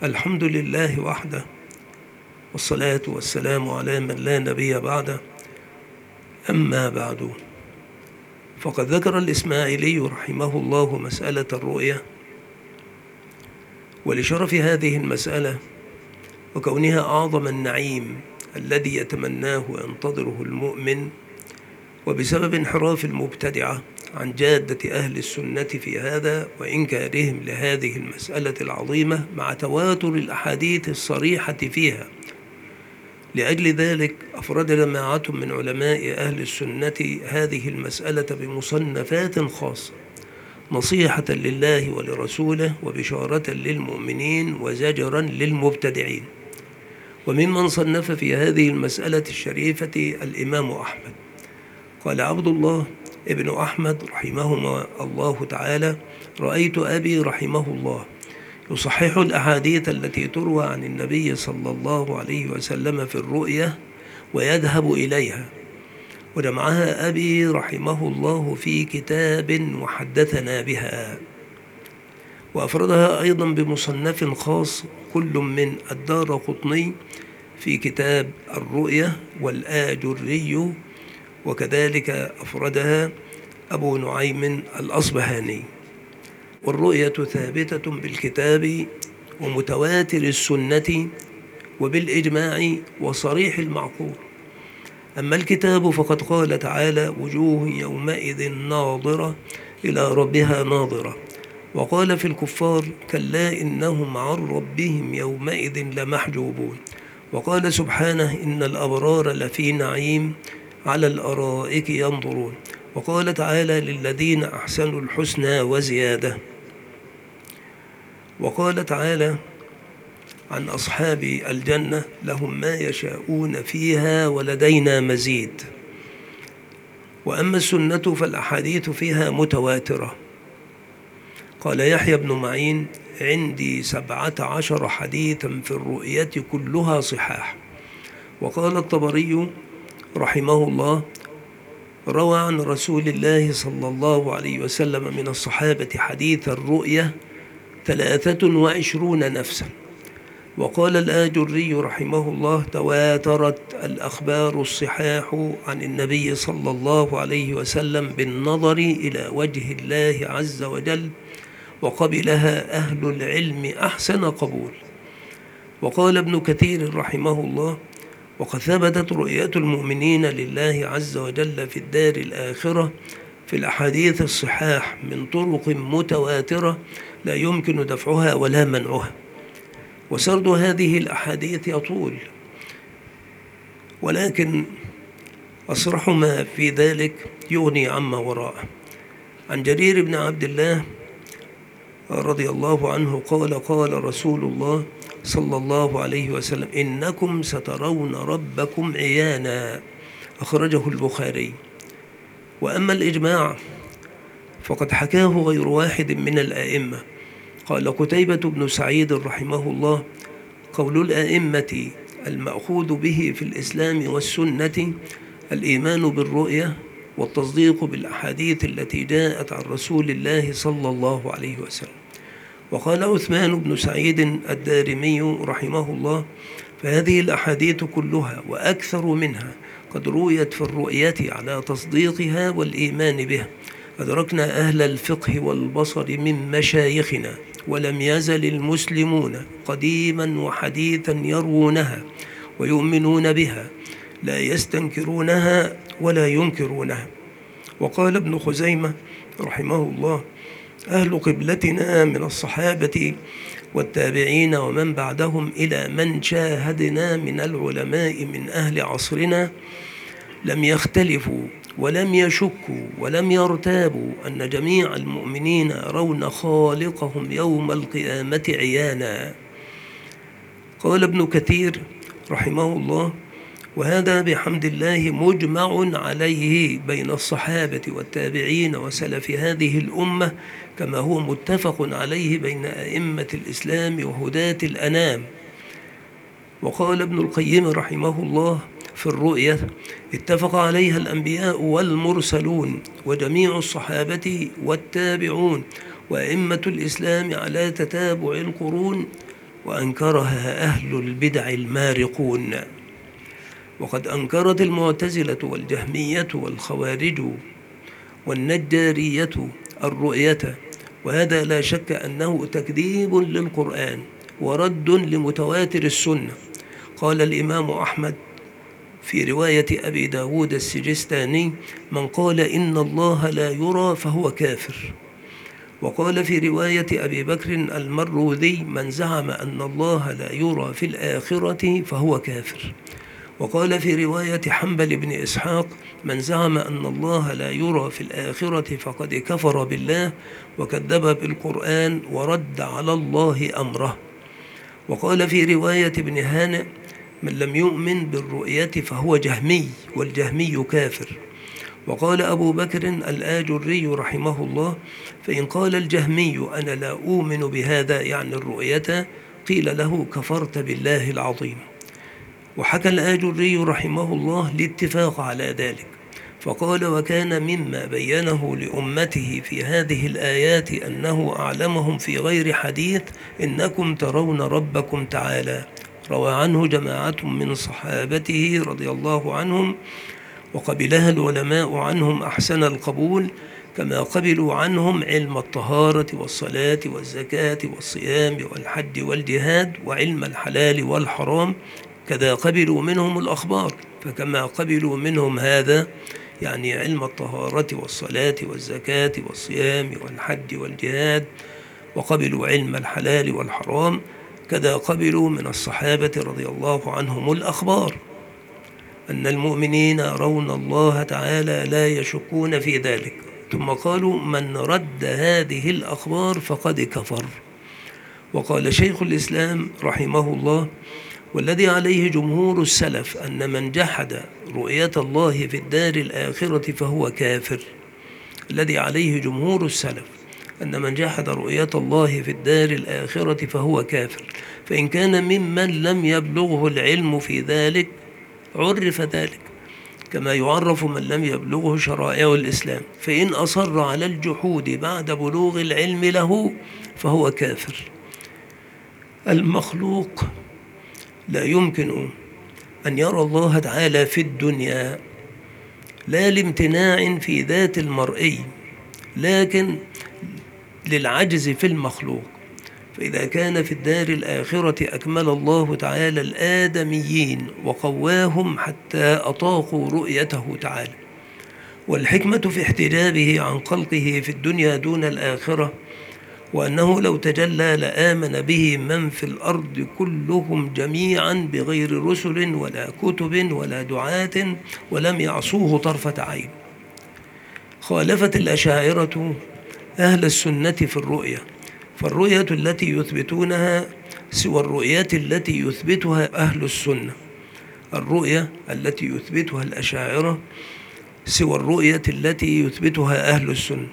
الحمد لله وحده، والصلاة والسلام على من لا نبي بعده. أما بعد، فقد ذكر الإسماعيلي رحمه الله مسألة الرؤية، ولشرف هذه المسألة وكونها أعظم النعيم الذي يتمناه وينتظره المؤمن، وبسبب انحراف المبتدعة عن جادة أهل السنة في هذا وإنكارهم لهذه المسألة العظيمة مع تواتر الأحاديث الصريحة فيها. لأجل ذلك أفرد جماعة من علماء أهل السنة هذه المسألة بمصنفات خاصة، نصيحة لله ولرسوله وبشارة للمؤمنين وزجرا للمبتدعين. وممن صنف في هذه المسألة الشريفة الإمام أحمد. قال عبد الله ابن أحمد رحمهما الله تعالى: رأيت أبي رحمه الله يصحح الأحاديث التي تروى عن النبي صلى الله عليه وسلم في الرؤية ويذهب إليها، وجمعها أبي رحمه الله في كتاب وحدثنا بها، وأفردها أيضا بمصنف خاص كل من الدارقطني في كتاب الرؤية والآجري، وكذلك أفردها أبو نعيم الأصبهاني. والرؤية ثابتة بالكتاب ومتواتر السنة وبالإجماع وصريح المعقول. أما الكتاب فقد قال تعالى: وجوه يومئذ ناظرة إلى ربها ناظرة. وقال في الكفار: كلا إنهم عن ربهم يومئذ لمحجوبون. وقال سبحانه: إن الأبرار لفي نعيم على الأرائك ينظرون. وقال تعالى: للذين أحسنوا الحسنى وزيادة. وقال تعالى عن أصحاب الجنة: لهم ما يشاءون فيها ولدينا مزيد. وأما السنة فالأحاديث فيها متواترة. قال يحيى بن معين: عندي 17 حديثا في الرؤية كلها صحاح. وقال الطبري رحمه الله: روى عن رسول الله صلى الله عليه وسلم من الصحابة حديث الرؤية 23 نفسا. وقال الآجري رحمه الله: تواترت الأخبار الصحاح عن النبي صلى الله عليه وسلم بالنظر إلى وجه الله عز وجل، وقبلها أهل العلم أحسن قبول. وقال ابن كثير رحمه الله: وقد ثبتت رؤية المؤمنين لله عز وجل في الدار الآخرة في الأحاديث الصحاح من طرق متواترة لا يمكن دفعها ولا منعها. وسرد هذه الأحاديث يطول، ولكن أصرح ما في ذلك يغني عما وراءه. عن جرير بن عبد الله رضي الله عنه قال: قال رسول الله صلى الله عليه وسلم: إنكم سترون ربكم عيانا. أخرجه البخاري. وأما الإجماع فقد حكاه غير واحد من الآئمة. قال قتيبة بن سعيد رحمه الله: قول الآئمة المأخوذ به في الإسلام والسنة الإيمان بالرؤية والتصديق بالأحاديث التي جاءت عن رسول الله صلى الله عليه وسلم. وقال عثمان بن سعيد الدارمي رحمه الله: فهذه الأحاديث كلها وأكثر منها قد رويت في الرؤية على تصديقها والإيمان بها. أدركنا أهل الفقه والبصر من مشايخنا، ولم يزل المسلمون قديما وحديثا يروونها ويؤمنون بها، لا يستنكرونها ولا ينكرونها. وقال ابن خزيمة رحمه الله: أهل قبلتنا من الصحابة والتابعين ومن بعدهم إلى من شاهدنا من العلماء من أهل عصرنا لم يختلفوا ولم يشكوا ولم يرتابوا أن جميع المؤمنين يرون خالقهم يوم القيامة عيانا. قال ابن كثير رحمه الله: وهذا بحمد الله مجمع عليه بين الصحابة والتابعين وسلف هذه الأمة، كما هو متفق عليه بين أئمة الإسلام وهداة الأنام. وقال ابن القيم رحمه الله في الرؤية: اتفق عليها الأنبياء والمرسلون وجميع الصحابة والتابعون وأئمة الإسلام على تتابع القرون وأنكرها أهل البدع المارقون. وقد أنكرت المعتزلة والجهمية والخوارج والنجارية الرؤية، وهذا لا شك أنه تكذيب للقرآن ورد لمتواتر السنة. قال الإمام أحمد في رواية أبي داود السجستاني: من قال إن الله لا يرى فهو كافر. وقال في رواية أبي بكر المروذي: من زعم أن الله لا يرى في الآخرة فهو كافر. وقال في رواية حنبل بن إسحاق: من زعم أن الله لا يرى في الآخرة فقد كفر بالله وكذب بالقرآن ورد على الله أمره. وقال في رواية ابن هانئ: من لم يؤمن بالرؤية فهو جهمي، والجهمي كافر. وقال أبو بكر الآجري رحمه الله: فإن قال الجهمي أنا لا أؤمن بهذا، يعني الرؤية، قيل له كفرت بالله العظيم. وحكى الآجري رحمه الله الاتفاق على ذلك، فقال: وكان مما بينه لأمته في هذه الآيات أنه أعلمهم في غير حديث: إنكم ترون ربكم تعالى. روى عنه جماعة من صحابته رضي الله عنهم، وقبلها العلماء عنهم أحسن القبول، كما قبلوا عنهم علم الطهارة والصلاة والزكاة والصيام والحج والجهاد وعلم الحلال والحرام، كذا قبلوا منهم الأخبار. فكما قبلوا منهم هذا، يعني علم الطهارة والصلاة والزكاة والصيام والحج والجهاد، وقبلوا علم الحلال والحرام، كذا قبلوا من الصحابة رضي الله عنهم الأخبار أن المؤمنين يرون الله تعالى لا يشكون في ذلك. ثم قالوا: من رد هذه الأخبار فقد كفر. وقال شيخ الإسلام رحمه الله: والذي عليه جمهور السلف أن من جحد رؤية الله في الدار الآخرة فهو كافر. الذي عليه جمهور السلف أن من جحد رؤية الله في الدار الآخرة فهو كافر، فإن كان ممن لم يبلغه العلم في ذلك عرف ذلك، كما يعرف من لم يبلغه شرائع الإسلام. فإن أصر على الجحود بعد بلوغ العلم له فهو كافر. المخلوق لا يمكن أن يرى الله تعالى في الدنيا، لا لامتناع في ذات المرئي، لكن للعجز في المخلوق. فإذا كان في الدار الآخرة أكمل الله تعالى الآدميين وقواهم حتى أطاقوا رؤيته تعالى. والحكمة في احتجابه عن خلقه في الدنيا دون الآخرة، وأنه لو تجلى لآمن به من في الأرض كلهم جميعا بغير رسل ولا كتب ولا دعاة، ولم يعصوه طرفة عين. خالفت الأشاعرة أهل السنة في الرؤية، فالرؤية التي يثبتونها سوى الرؤية التي يثبتها أهل السنة. الرؤية التي يثبتها الأشاعرة سوى الرؤية التي يثبتها أهل السنة.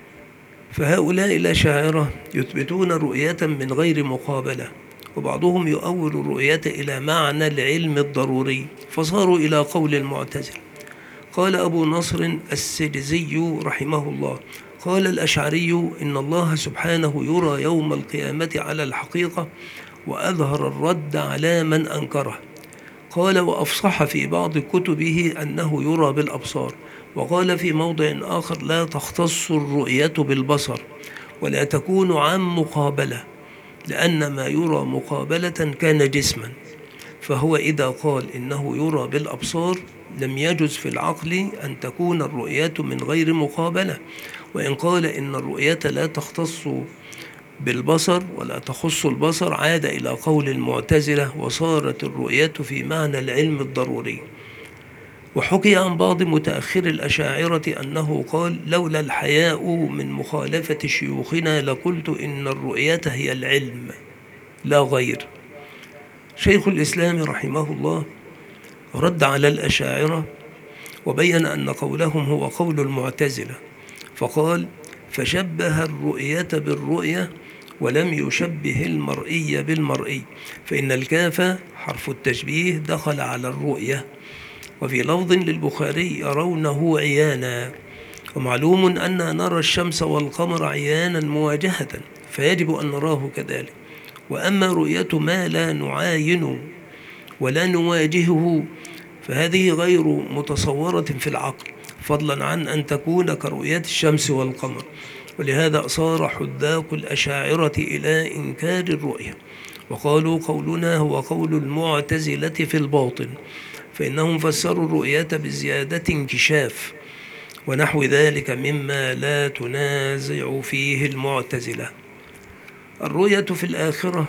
فهؤلاء الأشاعرة يثبتون رؤية من غير مقابلة، وبعضهم يؤول الرؤية إلى معنى العلم الضروري، فصاروا إلى قول المعتزلة. قال أبو نصر السجزي رحمه الله: قال الأشعري إن الله سبحانه يرى يوم القيامة على الحقيقة، وأظهر الرد على من أنكره. قال: وأفصح في بعض كتبه أنه يرى بالأبصار. وقال في موضع آخر: لا تختص الرؤية بالبصر، ولا تكون عن مقابلة، لأن ما يرى مقابلة كان جسما. فهو إذا قال إنه يرى بالأبصار لم يجز في العقل أن تكون الرؤية من غير مقابلة. وإن قال إن الرؤية لا تختص بالبصر ولا تخص البصر عاد إلى قول المعتزلة، وصارت الرؤية في معنى العلم الضروري. وحكي عن بعض متأخر الأشاعرة أنه قال: لولا الحياء من مخالفة شيوخنا لقلت إن الرؤية هي العلم لا غير. شيخ الإسلام رحمه الله رد على الأشاعرة وبين أن قولهم هو قول المعتزلة، فقال: فشبه الرؤية بالرؤية ولم يشبه المرئي بالمرئي، فإن الكاف حرف التشبيه دخل على الرؤية. وفي لفظ للبخاري: يرونه عيانا. ومعلوم أننا نرى الشمس والقمر عيانا مواجهة، فيجب أن نراه كذلك. وأما رؤية ما لا نعاين ولا نواجهه فهذه غير متصورة في العقل، فضلا عن أن تكون كرؤية الشمس والقمر. ولهذا أصار حذاق الأشاعرة إلى إنكار الرؤية، وقالوا قولنا هو قول المعتزلة في الباطن، فإنهم فسروا الرؤية بزيادة انكشاف ونحو ذلك مما لا تنازع فيه المعتزلة. الرؤية في الآخرة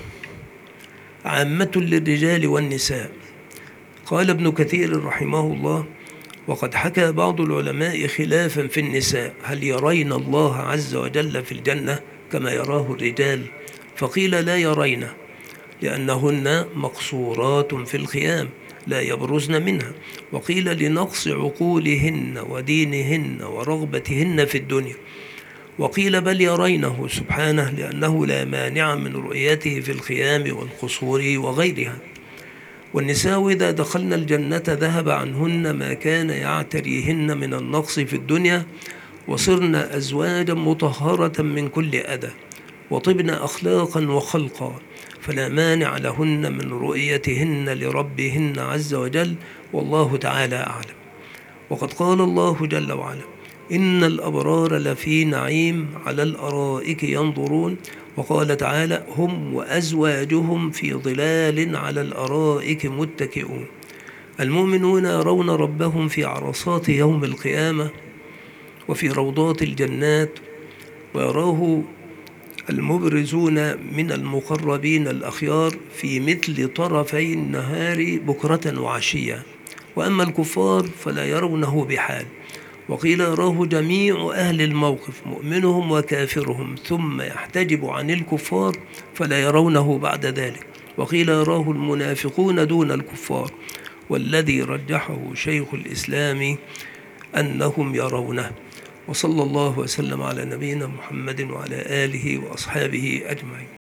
عامة للرجال والنساء. قال ابن كثير رحمه الله: وقد حكى بعض العلماء خلافا في النساء، هل يرين الله عز وجل في الجنة كما يراه الرجال؟ فقيل لا يرين، لأنهن مقصورات في الخيام لا يبرزن منها. وقيل لنقص عقولهن ودينهن ورغبتهن في الدنيا. وقيل بل يرينه سبحانه، لأنه لا مانع من رؤيته في الخيام والقصور وغيرها. والنساء إذا دخلن الجنة ذهب عنهن ما كان يعتريهن من النقص في الدنيا، وصرن أزواجا مطهرة من كل أذى، وطبن أخلاقا وخلقا، فلا مانع لهن من رؤيتهن لربهن عز وجل، والله تعالى أعلم. وقد قال الله جل وعلا: إن الأبرار لفي نعيم على الأرائك ينظرون. وقال تعالى: هم وأزواجهم في ظلال على الأرائك متكئون. المؤمنون يرون ربهم في عرصات يوم القيامة وفي روضات الجنات، ويراه المبرزون من المقربين الأخيار في مثل طرفي النهار بكرة وعشية. وأما الكفار فلا يرونه بحال. وقيل يراه جميع أهل الموقف مؤمنهم وكافرهم، ثم يحتجب عن الكفار فلا يرونه بعد ذلك. وقيل يراه المنافقون دون الكفار، والذي رجحه شيخ الإسلام أنهم يرونه. وصلى الله وسلم على نبينا محمد وعلى آله وأصحابه أجمعين.